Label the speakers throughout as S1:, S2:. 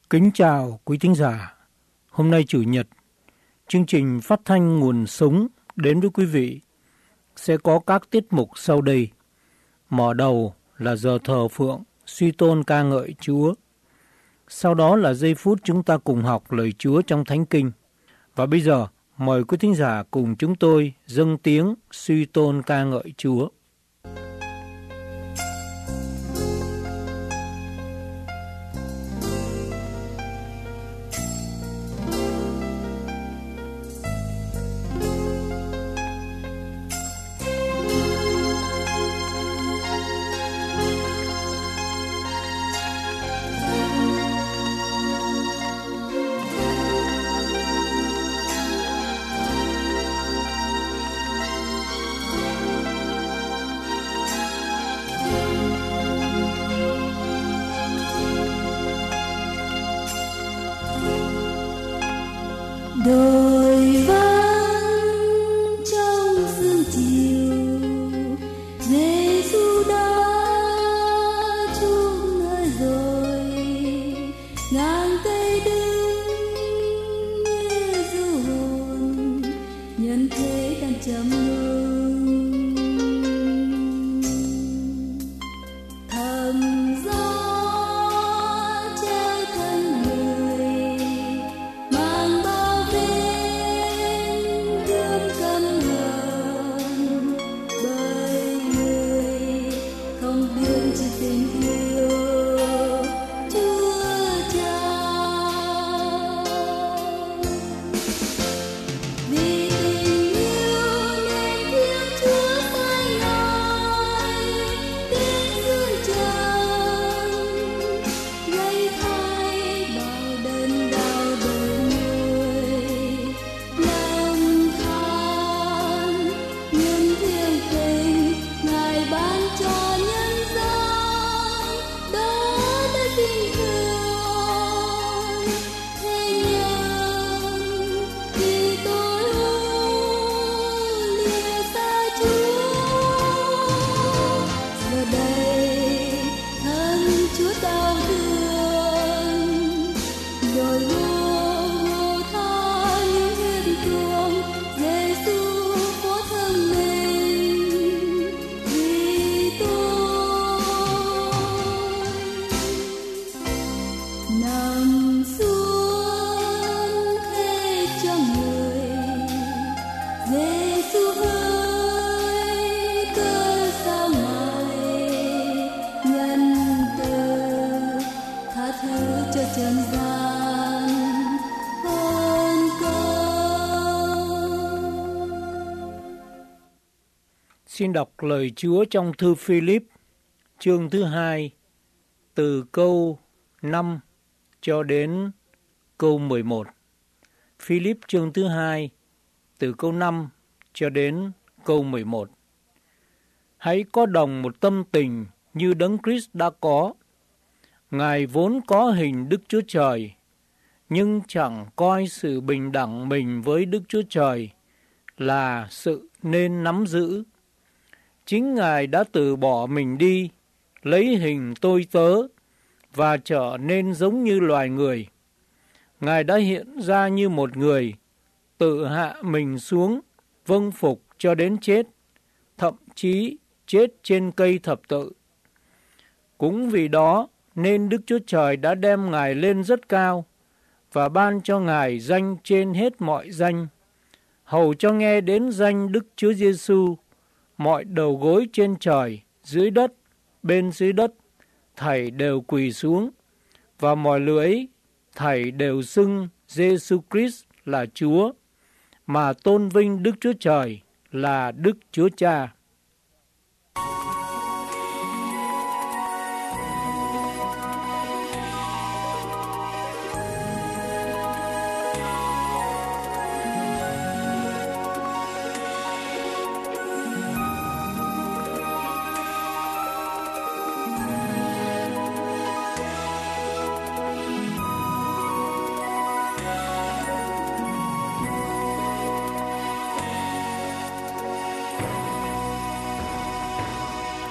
S1: Kính chào quý thính giả. Hôm nay Chủ nhật, chương trình phát thanh Nguồn Sống đến với quý vị sẽ có các tiết mục sau đây. Mở đầu là giờ thờ phượng, suy tôn ca ngợi Chúa. Sau đó là giây phút chúng ta cùng học lời Chúa trong Thánh Kinh. Và bây giờ, mời quý thính giả cùng chúng tôi dâng tiếng suy tôn ca ngợi Chúa.
S2: Đồi vắng trong sương chiều, Giê-xu đã chung nơi rồi, ngang cây đứng như du hồn, nhân thế đang trầm ngưng. Thầm gió treo thân người, mang bao gươm căm hờn, bởi người không biết chỉ tình yêu Chúa Cha. Vì tình yêu nên Thiên Chúa sai Ngài đến dương trần, lấy thay bao đớn đau đời người. Lầm than nhưng thiêng tình Ngài ban cho nhân gian, đó là tình thương. Thế nhưng khi tôi lìa xa Chúa, giờ đây thân Chúa đau thương, rồi vô tha những huyết tuồng. Giê-xu phó thân mình vì tôi. Nằm xuống thế cho người, Giê-xu ơi cớ sao Ngài nhân từ tha thứ cho trần gian hơn công.
S1: Xin đọc lời Chúa trong thư Philip, chương thứ 2, từ câu 5 cho đến câu 11. Philip chương thứ 2, từ câu 5 cho đến câu 11. Hãy có đồng một tâm tình như Đấng Christ đã có. Ngài vốn có hình Đức Chúa Trời, nhưng chẳng coi sự bình đẳng mình với Đức Chúa Trời là sự nên nắm giữ. Chính Ngài đã từ bỏ mình đi, lấy hình tôi tớ và trở nên giống như loài người. Ngài đã hiện ra như một người, tự hạ mình xuống, vâng phục cho đến chết, thậm chí chết trên cây thập tự. Cũng vì đó nên Đức Chúa Trời đã đem Ngài lên rất cao và ban cho Ngài danh trên hết mọi danh, hầu cho nghe đến danh Đức Chúa Giêsu, mọi đầu gối trên trời, dưới đất, bên dưới đất, thảy đều quỳ xuống, và mọi lưỡi thảy đều xưng Giêsu Christ là Chúa, mà tôn vinh Đức Chúa Trời là Đức Chúa Cha.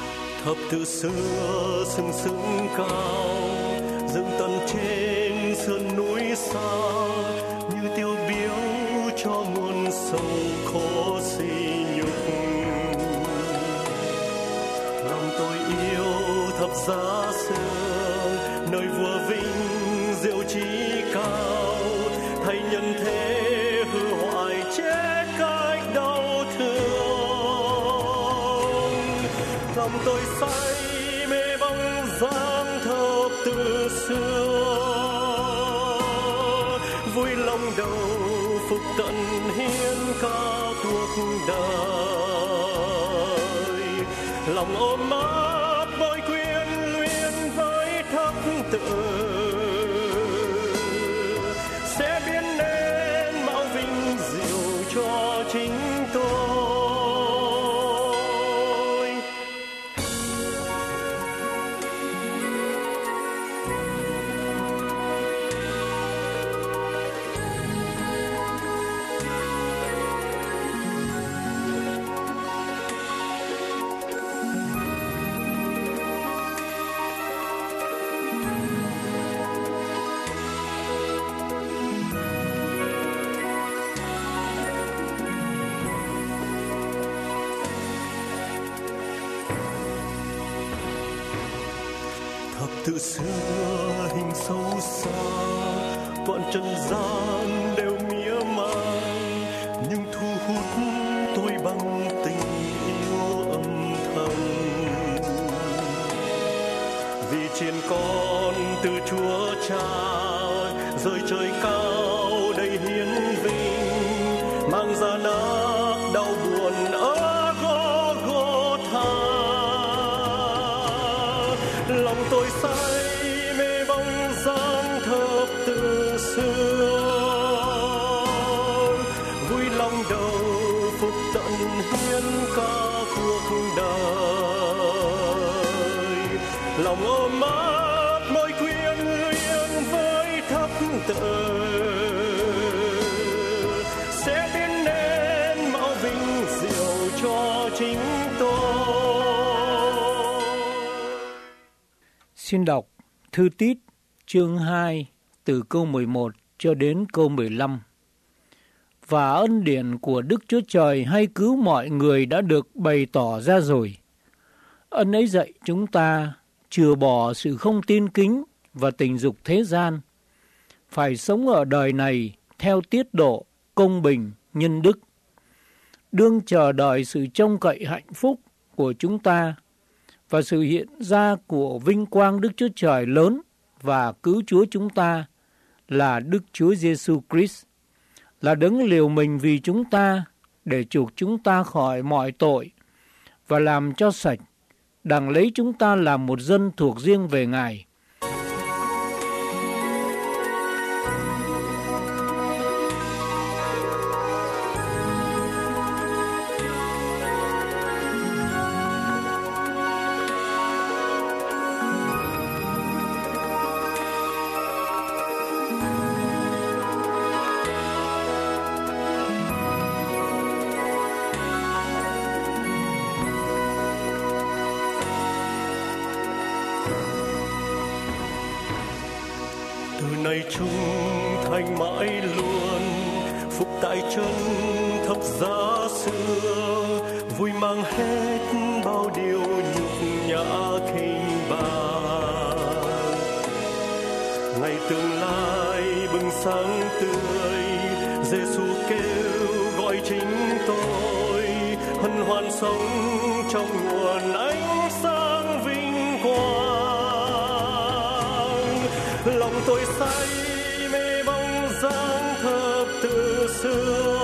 S3: thập tự xưa sừng sững cao dựng tận trên xưa chí cao, thay nhân thế hư hoại chết cách đau thương. Lòng tôi say mê bóng dáng thập tự xưa, vui lòng đầu phục tận hiến cả cuộc đời. Lòng ôm ấp mỗi quyến luyến với thập tự, sẽ biến nên mạo vinh diệu cho chính tôi. Tự xưa hình sâu xa, toàn trần gian đều mỉa mai, nhưng thu hút tôi bằng tình yêu âm thầm. Vì chiên con từ Chúa Cha rơi trời cao đầy hiến vinh, mang ra nát đau buồn ở Gô-gô-tha. Lòng tôi say mê bóng dáng thập tự xưa, vui lòng đầu phục tận hiến cả cuộc đời. Lòng ôm ấp mỗi quyến luyến với thập tự, sẽ biến nên mạo vinh diệu cho chính tôi.
S1: Xin đọc Thư Tít chương 2 từ câu 11 cho đến câu 15. Và ân điển của Đức Chúa Trời hay cứu mọi người đã được bày tỏ ra rồi. Ân ấy dạy chúng ta chừa bỏ sự không tin kính và tình dục thế gian, phải sống ở đời này theo tiết độ, công bình, nhân đức, đương chờ đợi sự trông cậy hạnh phúc của chúng ta và sự hiện ra của vinh quang Đức Chúa Trời lớn và cứu Chúa chúng ta là Đức Chúa Giêsu Christ, là đấng liều mình vì chúng ta để chuộc chúng ta khỏi mọi tội và làm cho sạch, đặng lấy chúng ta làm một dân thuộc riêng về Ngài.
S3: Này chung thành mãi luôn, phục tại chân thập giá xưa, vui mang hết bao điều nhục nhã khinh bạc. Ngày tương lai bừng sáng tươi, Giêsu kêu gọi chính tôi, hân hoan sống trong nguồn ánh sáng vinh quang. Lòng tôi say mê bóng dáng thập tự xưa,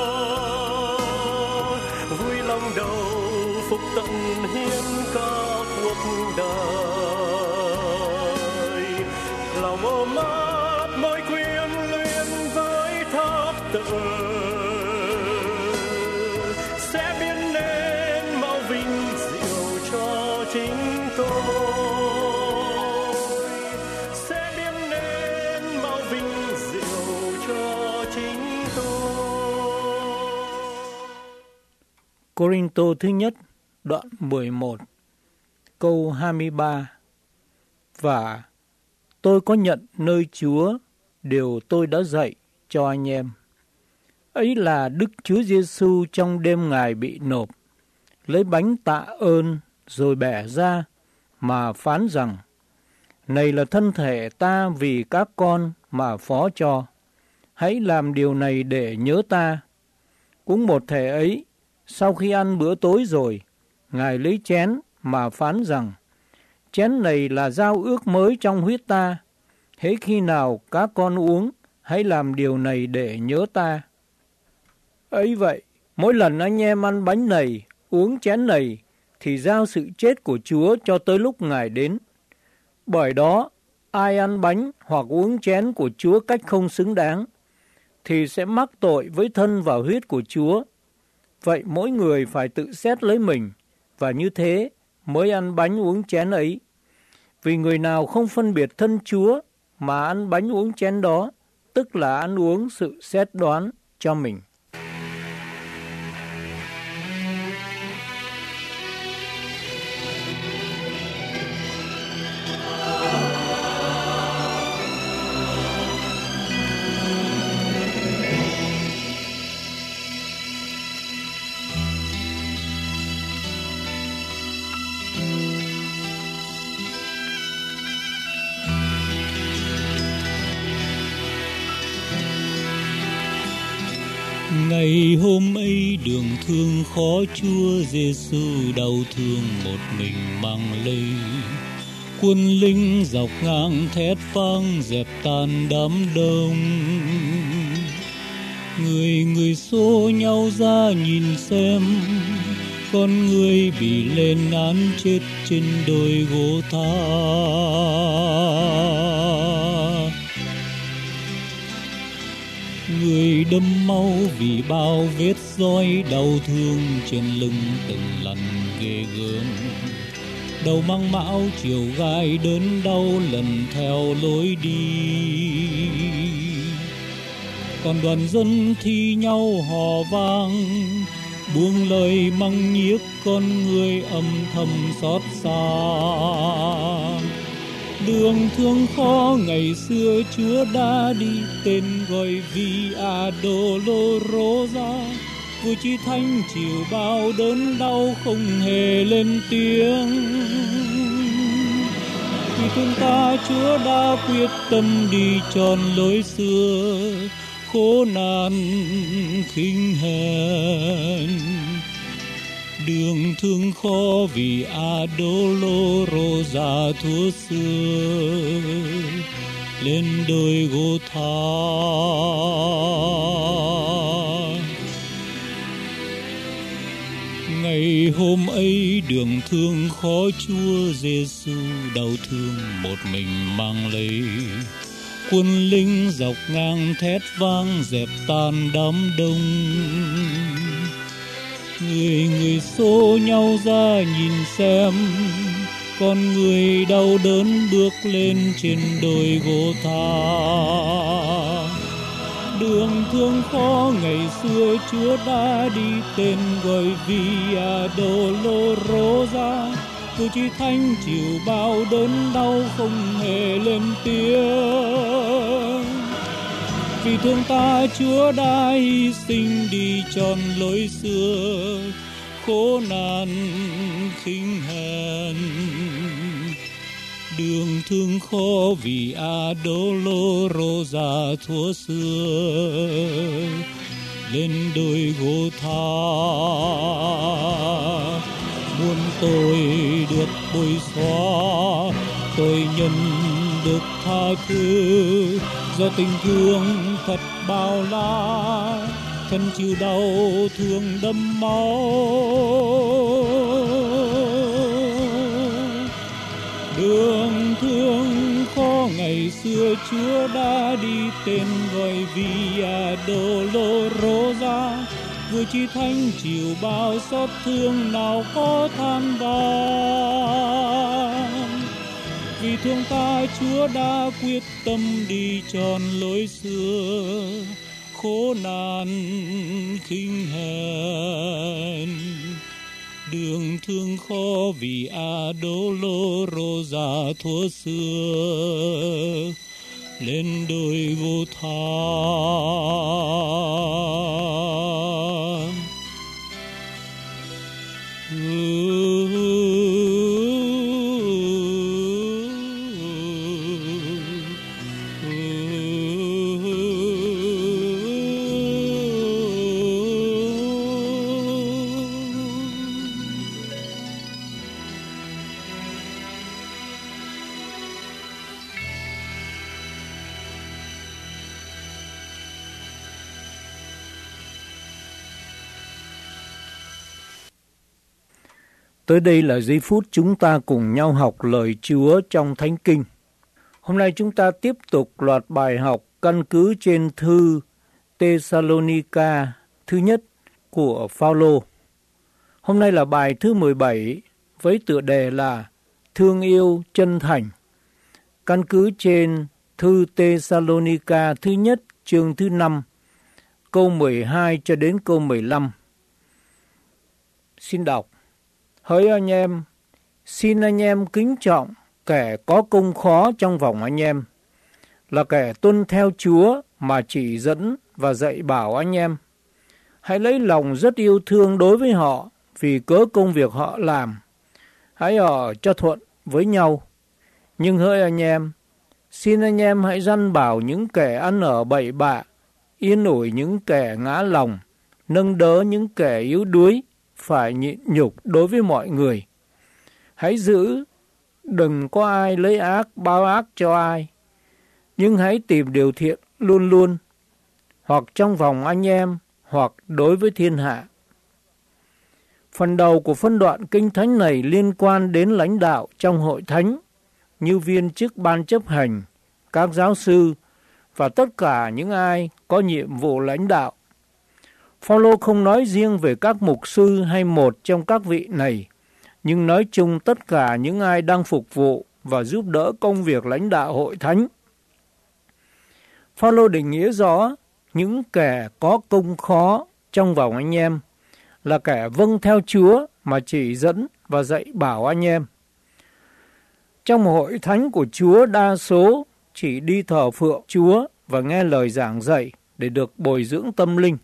S3: vui lòng đầu phục tận hiến cả cuộc đời. Lòng ôm ấp mỗi quyến luyến với thập tự, sẽ biến nên mạo vinh diệu cho chính tôi.
S1: Cô-rinh-tô thứ nhất, đoạn 11, câu 23. Và tôi có nhận nơi Chúa điều tôi đã dạy cho anh em. Ấy là Đức Chúa Giêsu trong đêm Ngài bị nộp, lấy bánh tạ ơn rồi bẻ ra mà phán rằng: này là thân thể ta vì các con mà phó cho. Hãy làm điều này để nhớ ta. Cũng một thể ấy, sau khi ăn bữa tối rồi, Ngài lấy chén mà phán rằng, chén này là giao ước mới trong huyết ta. Hễ khi nào các con uống, hãy làm điều này để nhớ ta. Ấy vậy, mỗi lần anh em ăn bánh này, uống chén này, thì giao sự chết của Chúa cho tới lúc Ngài đến. Bởi đó, ai ăn bánh hoặc uống chén của Chúa cách không xứng đáng, thì sẽ mắc tội với thân và huyết của Chúa. Vậy mỗi người phải tự xét lấy mình, và như thế mới ăn bánh uống chén ấy. Vì người nào không phân biệt thân Chúa mà ăn bánh uống chén đó, tức là ăn uống sự xét đoán cho mình.
S4: Ngày hôm ấy đường thương khó Chúa Giêsu đau thương một mình mang lấy. Quân lính dọc ngang thét vang dẹp tan đám đông. Người xô nhau ra nhìn xem, con người bị lên án chết trên đồi gỗ tha. Người đâm máu vì bao vết roi đau thương trên lưng từng lần ghê gớm. Đầu mang mão chiều gai đớn đau lần theo lối đi. Còn đoàn dân thi nhau hò vang, buông lời mắng nhiếc con người âm thầm xót xa. Đường thương khó ngày xưa Chúa đã đi, tên gọi Via Dolorosa. Vua Chí Thánh chịu bao đớn đau không hề lên tiếng. Vì thương ta Chúa đã quyết tâm đi tròn lối xưa, khổ nạn khinh hèn. Đường thương khó vì Dolorosa thuở xưa, lên đồi gỗ tha. Ngày hôm ấy đường thương khó Chúa Giêsu đau thương một mình mang lấy. Quân lính dọc ngang thét vang dẹp tan đám đông. Người xô nhau ra nhìn xem, con người đau đớn bước lên trên đồi gỗ tha. Đường thương khó ngày xưa Chúa đã đi, tên gọi Via Dolorosa. Vua Chí Thánh chịu bao đớn đau không hề lên tiếng. Vì thương ta Chúa đã hy sinh đi tròn lối xưa, khổ nạn khinh hèn. Đường thương khó vì Dolorosa thuở xưa, lên đồi gỗ tha. Muôn tôi được bôi xóa, tội nhân được tha thứ, do tình thương thật bao la, thân chịu đau thương đẫm máu. Đường thương khó ngày xưa Chúa đã đi, tên gọi Via Dolorosa. Vua Chí Thánh chịu bao xót thương nào có than vãn. Vì thương ta Chúa đã quyết tâm đi tròn lối xưa, khổ nạn khinh hèn. Đường thương khó vì Dolorosa thuở xưa, lên đồi gỗ tha.
S1: Tới đây là giây phút chúng ta cùng nhau học lời Chúa trong Thánh Kinh. Hôm nay chúng ta tiếp tục loạt bài học căn cứ trên thư Tê-sa-lô-ni-ca thứ nhất của Phao-lô. Hôm nay là bài thứ 17 với tựa đề là Thương yêu chân thành. Căn cứ trên thư Tê-sa-lô-ni-ca thứ nhất chương thứ 5, câu 12 cho đến câu 15. Xin đọc. Hỡi anh em, xin anh em kính trọng kẻ có công khó trong vòng anh em, là kẻ tuân theo Chúa mà chỉ dẫn và dạy bảo anh em. Hãy lấy lòng rất yêu thương đối với họ vì cớ công việc họ làm. Hãy ở cho thuận với nhau. Nhưng hỡi anh em, xin anh em hãy răn bảo những kẻ ăn ở bậy bạ, yên ủi những kẻ ngã lòng, nâng đỡ những kẻ yếu đuối, phải nhịn nhục đối với mọi người. Hãy giữ, đừng có ai lấy ác báo ác cho ai, nhưng hãy tìm điều thiện luôn luôn, hoặc trong vòng anh em, hoặc đối với thiên hạ. Phần đầu của phân đoạn kinh thánh này liên quan đến lãnh đạo trong hội thánh, như viên chức ban chấp hành, các giáo sư và tất cả những ai có nhiệm vụ lãnh đạo. Phao-lô không nói riêng về các mục sư hay một trong các vị này, nhưng nói chung tất cả những ai đang phục vụ và giúp đỡ công việc lãnh đạo hội thánh. Phao-lô định nghĩa rõ những kẻ có công khó trong vòng anh em là kẻ vâng theo Chúa mà chỉ dẫn và dạy bảo anh em. Trong hội thánh của Chúa, đa số chỉ đi thờ phượng Chúa và nghe lời giảng dạy để được bồi dưỡng tâm linh.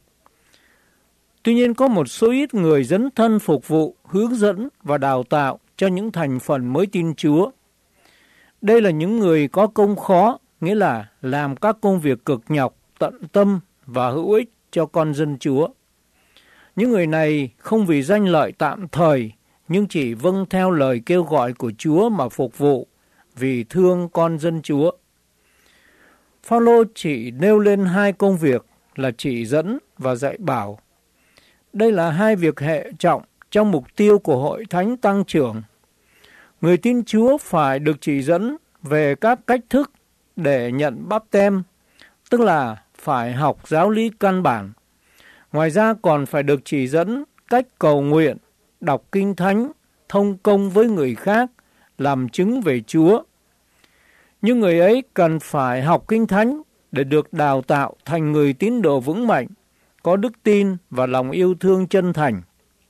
S1: Tuy nhiên có một số ít người dấn thân phục vụ, hướng dẫn và đào tạo cho những thành phần mới tin Chúa. Đây là những người có công khó, nghĩa là làm các công việc cực nhọc, tận tâm và hữu ích cho con dân Chúa. Những người này không vì danh lợi tạm thời, nhưng chỉ vâng theo lời kêu gọi của Chúa mà phục vụ, vì thương con dân Chúa. Phao-lô chỉ nêu lên hai công việc là chỉ dẫn và dạy bảo. Đây là hai việc hệ trọng trong mục tiêu của hội thánh tăng trưởng. Người tin Chúa phải được chỉ dẫn về các cách thức để nhận báp-têm, tức là phải học giáo lý căn bản. Ngoài ra còn phải được chỉ dẫn cách cầu nguyện, đọc kinh thánh, thông công với người khác, làm chứng về Chúa. Nhưng người ấy cần phải học kinh thánh để được đào tạo thành người tín đồ vững mạnh, có đức tin và lòng yêu thương chân thành.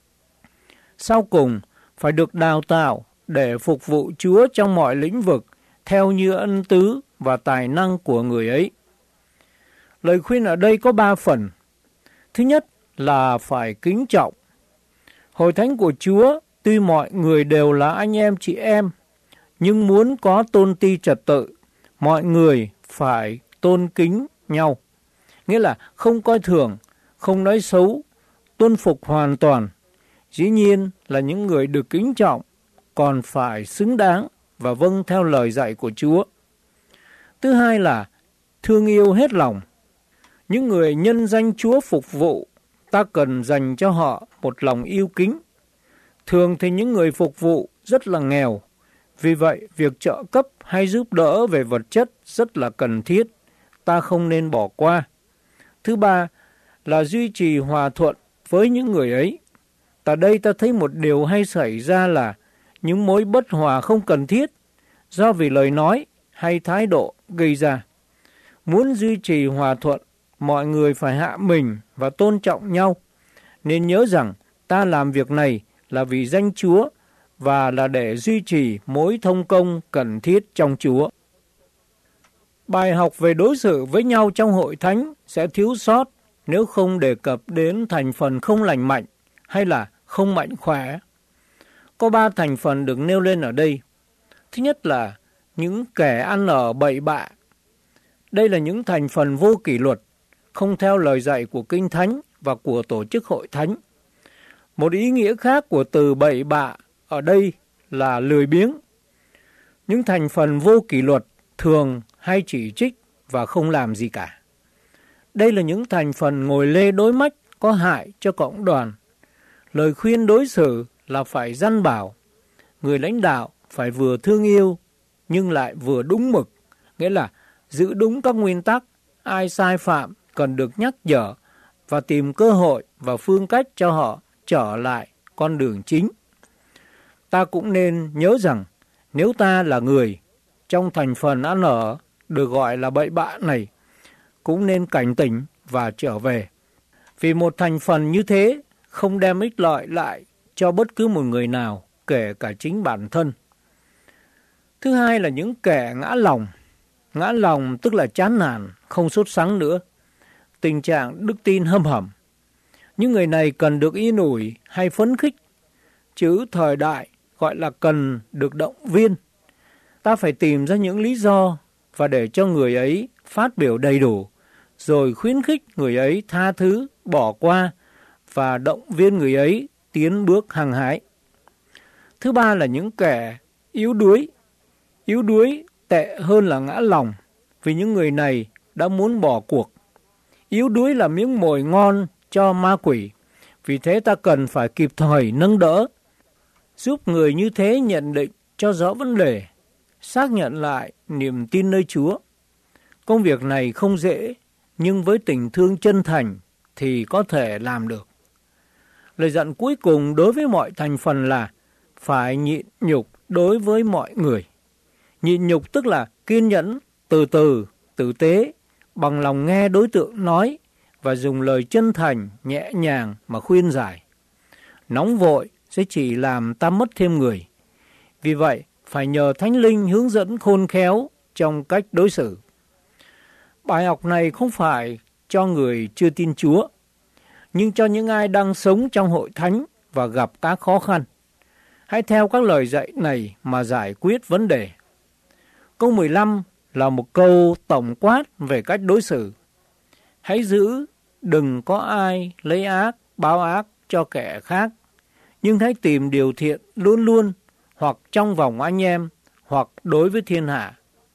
S1: Sau cùng, phải được đào tạo để phục vụ Chúa trong mọi lĩnh vực, theo như ân tứ và tài năng của người ấy. Lời khuyên ở đây có 3 phần. Thứ nhất là phải kính trọng. Hội thánh của Chúa, tuy mọi người đều là anh em chị em, nhưng muốn có tôn ti trật tự, mọi người phải tôn kính nhau. Nghĩa là không coi thường, không nói xấu, tuân phục hoàn toàn. Dĩ nhiên là những người được kính trọng còn phải xứng đáng và vâng theo lời dạy của Chúa. Thứ hai là thương yêu hết lòng. Những người nhân danh Chúa phục vụ, ta cần dành cho họ một lòng yêu kính. Thường thì những người phục vụ rất là nghèo, vì vậy việc trợ cấp hay giúp đỡ về vật chất rất là cần thiết, ta không nên bỏ qua. Thứ ba là duy trì hòa thuận với những người ấy. Tại đây ta thấy một điều hay xảy ra là những mối bất hòa không cần thiết do vì lời nói hay thái độ gây ra. Muốn duy trì hòa thuận, mọi người phải hạ mình và tôn trọng nhau. Nên nhớ rằng ta làm việc này là vì danh Chúa và là để duy trì mối thông công cần thiết trong Chúa. Bài học về đối xử với nhau trong hội thánh sẽ thiếu sót nếu không đề cập đến thành phần không lành mạnh hay là không mạnh khỏe. Có 3 thành phần được nêu lên ở đây. Thứ nhất là những kẻ ăn ở bậy bạ. Đây là những thành phần vô kỷ luật, không theo lời dạy của Kinh Thánh và của tổ chức hội thánh. Một ý nghĩa khác của từ bậy bạ ở đây là lười biếng. Những thành phần vô kỷ luật thường hay chỉ trích và không làm gì cả. Đây là những thành phần ngồi lê đối mách có hại cho cộng đoàn. Lời khuyên đối xử là phải răn bảo. Người lãnh đạo phải vừa thương yêu nhưng lại vừa đúng mực, nghĩa là giữ đúng các nguyên tắc, ai sai phạm cần được nhắc nhở và tìm cơ hội và phương cách cho họ trở lại con đường chính. Ta cũng nên nhớ rằng nếu ta là người trong thành phần ăn ở được gọi là bậy bạ này, cũng nên cảnh tỉnh và trở về. Vì một thành phần như thế không đem ích lợi lại cho bất cứ một người nào, kể cả chính bản thân. Thứ hai là những kẻ ngã lòng. Ngã lòng tức là chán nản, không sốt sắng nữa. Tình trạng đức tin hâm hầm. Những người này cần được yên ủi hay phấn khích, chứ thời đại gọi là cần được động viên. Ta phải tìm ra những lý do và để cho người ấy phát biểu đầy đủ, rồi khuyến khích người ấy tha thứ, bỏ qua và động viên người ấy tiến bước hăng hái. Thứ ba là những kẻ yếu đuối. Yếu đuối tệ hơn là ngã lòng, vì những người này đã muốn bỏ cuộc. Yếu đuối là miếng mồi ngon cho ma quỷ, vì thế ta cần phải kịp thời nâng đỡ, giúp người như thế nhận định cho rõ vấn đề, xác nhận lại niềm tin nơi Chúa. Công việc này không dễ, nhưng với tình thương chân thành thì có thể làm được. Lời dặn cuối cùng đối với mọi thành phần là phải nhịn nhục đối với mọi người. Nhịn nhục tức là kiên nhẫn, từ từ, tử tế, bằng lòng nghe đối tượng nói và dùng lời chân thành, nhẹ nhàng mà khuyên giải. Nóng vội sẽ chỉ làm ta mất thêm người. Vì vậy, phải nhờ Thánh Linh hướng dẫn khôn khéo trong cách đối xử. Bài học này không phải cho người chưa tin Chúa, nhưng cho những ai đang sống trong hội thánh và gặp các khó khăn. Hãy theo các lời dạy này mà giải quyết vấn đề. Câu 15 là một câu tổng quát về cách đối xử. Hãy giữ, đừng có ai lấy ác, báo ác cho kẻ khác, nhưng hãy tìm điều thiện luôn luôn, hoặc trong vòng anh em, hoặc đối với thiên hạ.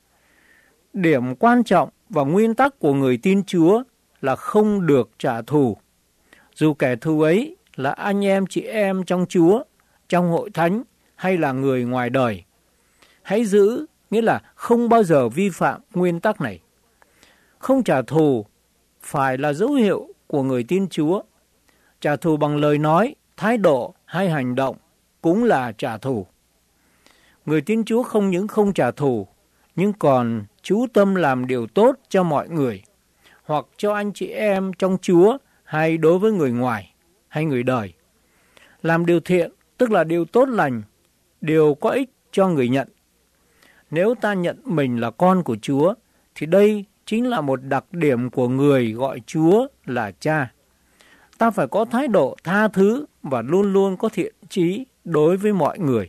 S1: Điểm quan trọng và nguyên tắc của người tin Chúa là không được trả thù. Dù kẻ thù ấy là anh em chị em trong Chúa, trong hội thánh hay là người ngoài đời. Hãy giữ, nghĩa là không bao giờ vi phạm nguyên tắc này. Không trả thù phải là dấu hiệu của người tin Chúa. Trả thù bằng lời nói, thái độ hay hành động cũng là trả thù. Người tin Chúa không những không trả thù, nhưng còn chú tâm làm điều tốt cho mọi người, hoặc cho anh chị em trong Chúa hay đối với người ngoài hay người đời. Làm điều thiện tức là điều tốt lành, điều có ích cho người nhận. Nếu ta nhận mình là con của Chúa, thì đây chính là một đặc điểm của người gọi Chúa là Cha. Ta phải có thái độ tha thứ và luôn luôn có thiện chí đối với mọi người.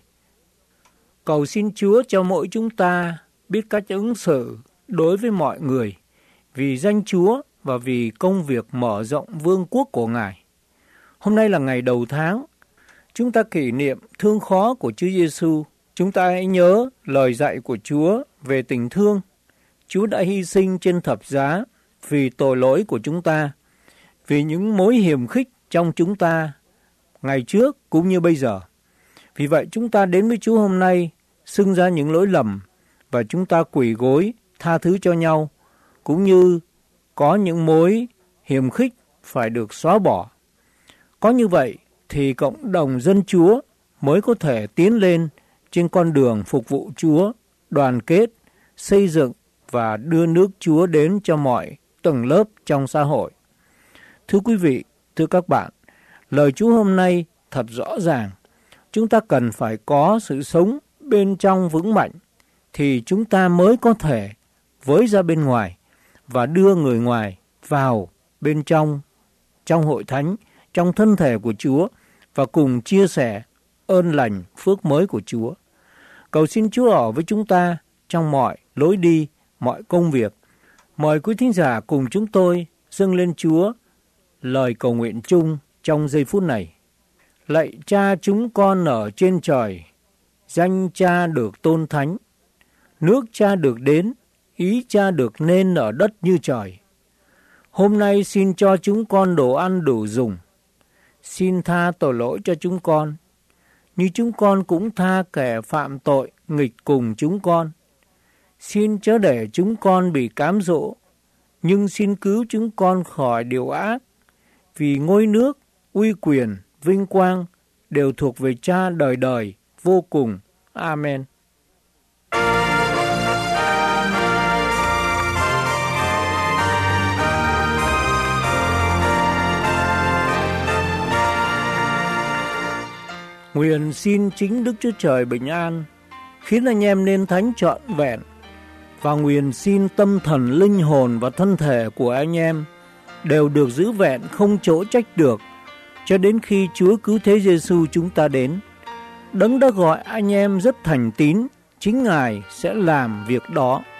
S1: Cầu xin Chúa cho mỗi chúng ta biết cách ứng xử đối với mọi người, vì danh Chúa và vì công việc mở rộng vương quốc của Ngài. Hôm nay là ngày đầu tháng, chúng ta kỷ niệm thương khó của Chúa Giêsu. Chúng ta hãy nhớ lời dạy của Chúa về tình thương. Chúa đã hy sinh trên thập giá vì tội lỗi của chúng ta, vì những mối hiềm khích trong chúng ta, ngày trước cũng như bây giờ. Vì vậy chúng ta đến với Chúa hôm nay, xưng ra những lỗi lầm, và chúng ta quỳ gối, tha thứ cho nhau, cũng như có những mối hiềm khích phải được xóa bỏ. Có như vậy thì cộng đồng dân Chúa mới có thể tiến lên trên con đường phục vụ Chúa, đoàn kết, xây dựng và đưa nước Chúa đến cho mọi tầng lớp trong xã hội. Thưa quý vị, thưa các bạn, lời Chúa hôm nay thật rõ ràng. Chúng ta cần phải có sự sống bên trong vững mạnh, thì chúng ta mới có thể với ra bên ngoài và đưa người ngoài vào bên trong hội thánh, trong thân thể của Chúa, và cùng chia sẻ ơn lành phước mới của Chúa. Cầu xin Chúa ở với chúng ta trong mọi lối đi, mọi công việc. Mời quý thính giả cùng chúng tôi dâng lên Chúa lời cầu nguyện chung trong giây phút này. Lạy Cha chúng con ở trên trời, danh Cha được tôn thánh, nước Cha được đến, ý Cha được nên ở đất như trời. Hôm nay xin cho chúng con đồ ăn đủ dùng. Xin tha tội lỗi cho chúng con. như chúng con cũng tha kẻ phạm tội nghịch cùng chúng con. Xin chớ để chúng con bị cám dỗ, nhưng xin cứu chúng con khỏi điều ác, vì ngôi nước, uy quyền, vinh quang đều thuộc về Cha đời đời vô cùng. Amen. Nguyện xin chính Đức Chúa Trời bình an, khiến anh em nên thánh trọn vẹn, và nguyện xin tâm thần, linh hồn và thân thể của anh em đều được giữ vẹn không chỗ trách được, cho đến khi Chúa Cứu Thế Giêsu chúng ta đến. Đấng đã gọi anh em rất thành tín, chính Ngài sẽ làm việc đó.